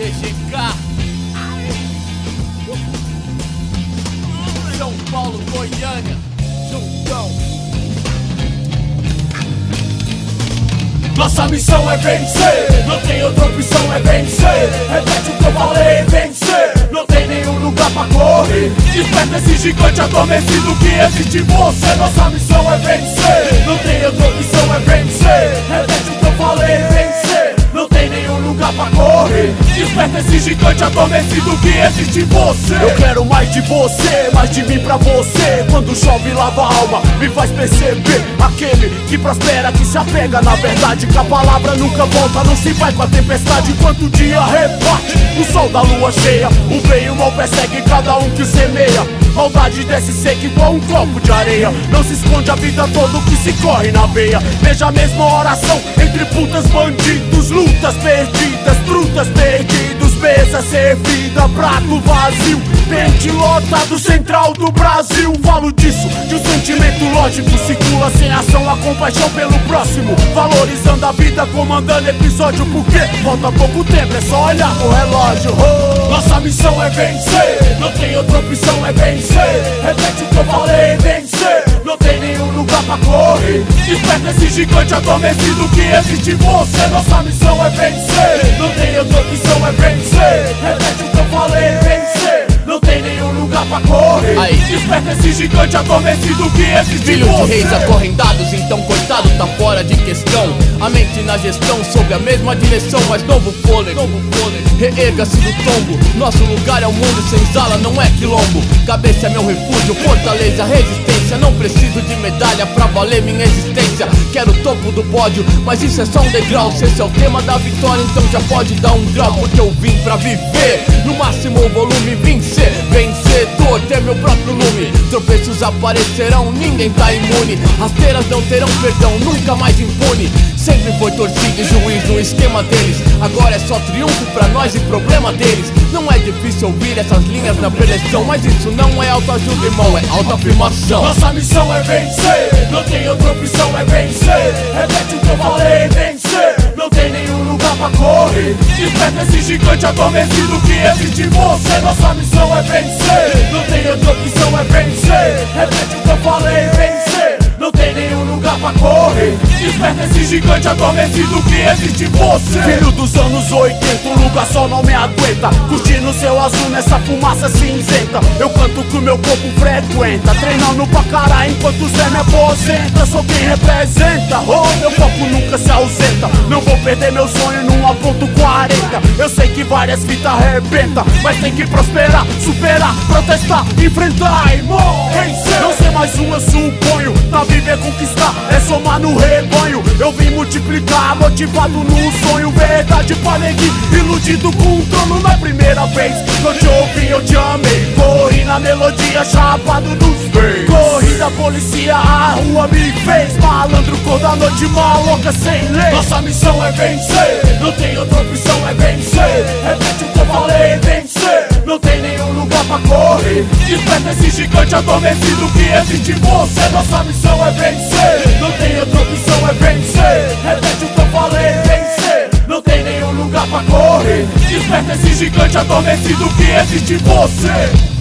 BGK, São Paulo, Goiânia, juntão. Nossa missão é vencer, não tem outra opção, é vencer. Repete o que eu falei, vencer. Não tem nenhum lugar pra correr. Desperta esse gigante adormecido que existe em você. Nossa missão é vencer, não tem outra opção, é vencer. Repete o que eu falei, vencer. Não tem nenhum lugar pra correr. Desperta esse gigante adormecido que existe em você. Eu quero mais de você, mais de mim pra você. Quando chove lava a alma, me faz perceber. Aquele que prospera, que se apega na verdade, que a palavra nunca volta, não se vai com a tempestade. Enquanto o dia rebate, o sol da lua cheia, o bem e o mal persegue cada um que semeia. Maldade desce seca igual um copo de areia. Não se esconde a vida toda o que se corre na veia. Veja a mesma oração entre putas, bandidos, lutas perdidas, trutas perdidos, mesa servida, prato vazio, pente lotado, central do Brasil. Falo disso, de um sentimento lógico, circula sem ação a compaixão pelo próximo, valorizando a vida, comandando episódio. Porque falta pouco tempo, é só olhar pro relógio. Nossa missão é vencer, não tem outra opção, é vencer. Repete o que eu falei, vencer. Não tem nenhum lugar pra correr. Desperta esse gigante adormecido que existe em você. Nossa missão é vencer, não tem outra opção, é vencer. Repete o que eu falei, vencer. Não tem nenhum lugar pra correr. Aí. Desperta esse gigante adormecido que existe Filhos em você. de reis acorrendados, então coitado tá fora de questão. A mente na gestão, sob a mesma direção, mas novo fôlego. Reerga-se do tombo, nosso lugar é o mundo, senzala não é quilombo. Cabeça é meu refúgio, fortaleza, resistência. Não preciso de medalha pra valer minha existência. Quero o topo do pódio, mas isso é só um degrau. Se esse é o tema da vitória, então já pode dar um grau. Porque eu vim pra viver, no máximo volume, vim ser vencedor, ter meu próprio lume. Tropeços aparecerão, ninguém tá imune. Rasteiras não terão perdão, nunca mais impune. Sempre foi torcida e juiz no esquema deles. Agora é só triunfo pra nós e problema deles. Não é difícil ouvir essas linhas na preleção, mas isso não é autoajuda, irmão, é autoafirmação. Nossa missão é vencer, não tem outra opção, é vencer. Repete o que eu falei, vencer. Não tem nenhum lugar pra correr. Desperta esse gigante adormecido que existe em você. Nossa missão é vencer, não tem outra opção, é vencer. Repete o que eu falei, vencer. Não tem nenhum lugar pra correr. Desperta esse gigante adormecido que existe em você. Filho dos anos 80, um lugar só não me aguenta. Curtindo seu azul nessa fumaça cinzenta. Eu canto que o meu corpo frequenta, treinando pra caralho enquanto o Zé me aposenta. Sou quem representa, meu foco nunca se ausenta. Não vou perder meu sonho num ponto 40. Eu sei que várias fitas arrebenta, mas tem que prosperar, superar, protestar, enfrentar e morrer. Não ser mais um, eu suponho. Pra viver, conquistar, é somar no rebanho. Eu vim multiplicar, motivado no sonho. Verdade pra neguinho, iludido com um trono. Na primeira vez que eu te ouvi, eu te amei. Corri na melodia, chapado dos beijos. Corri da polícia, a rua me fez malandro, cor da noite, maloca sem lei. Nossa missão é vencer, não tem outra opção, é vencer. Repete o que eu falei, vencer. Não tem nenhum lugar pra correr. Desperta esse gigante adormecido que existe em você. Nossa missão é vencer, não tem outra opção, é vencer. Repete o que eu falei, vencer. Não tem nenhum lugar pra correr. Desperta esse gigante adormecido que existe em você.